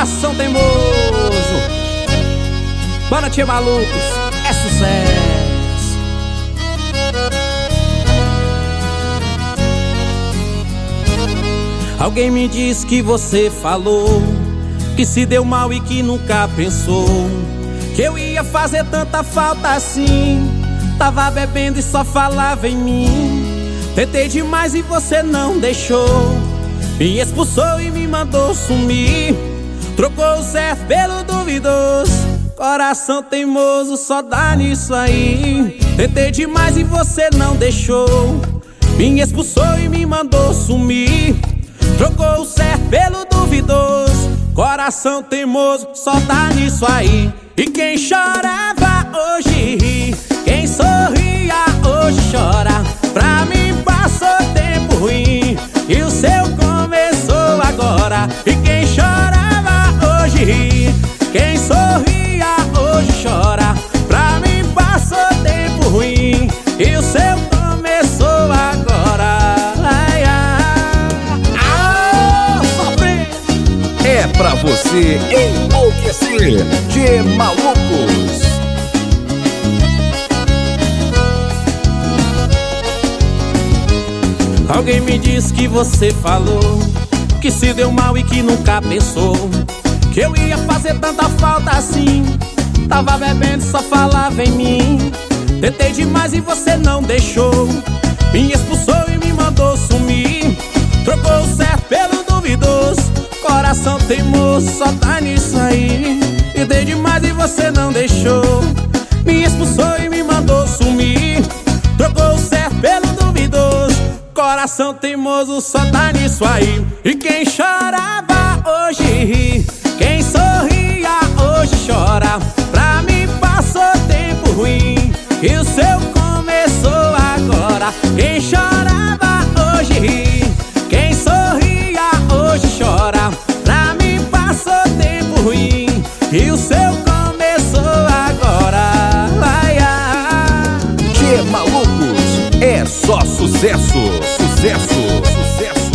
Coração teimoso. Bora, Tchê Malucos, é sucesso. Alguém me diz que você falou que se deu mal e que nunca pensou que eu ia fazer tanta falta assim. Tava bebendo e só falava em mim. Tentei demais e você não deixou. Me expulsou e me mandou sumir. Trocou o certo pelo duvidoso. Coração teimoso, só dá nisso aí. Tentei demais e você não deixou. Me expulsou e me mandou sumir. Trocou o certo pelo duvidoso. Coração teimoso, só dá nisso aí. E quem chorava hoje ri, quem sorria hoje chora. Pra mim passou tempo ruim e o seu começou agora. E quem chorava hoje ri, quem sorria hoje chora. Pra mim passou tempo ruim e o seu começou agora. Ai, ai, sofre. É pra você enlouquecer. Tchê Malucos. Alguém me disse que você falou que se deu mal e que nunca pensou que eu ia fazer tanta falta assim. Tava bebendo e só falava em mim. Tentei demais e você não deixou. Me expulsou e me mandou sumir. Trocou o certo pelo duvidoso. Coração teimoso, só tá nisso aí. Tentei demais e você não deixou. Me expulsou e me mandou sumir. Trocou o certo pelo duvidoso. Coração teimoso, só tá nisso aí. E quem chorava hoje ri, quem sorria hoje chora. Pra mim passou tempo ruim e o seu começou agora. Quem chorava hoje ri, quem sorria hoje chora. Pra mim passou tempo ruim e o seu começou agora. Ai, ai. Tchê Malucos, é só sucesso, sucesso, sucesso.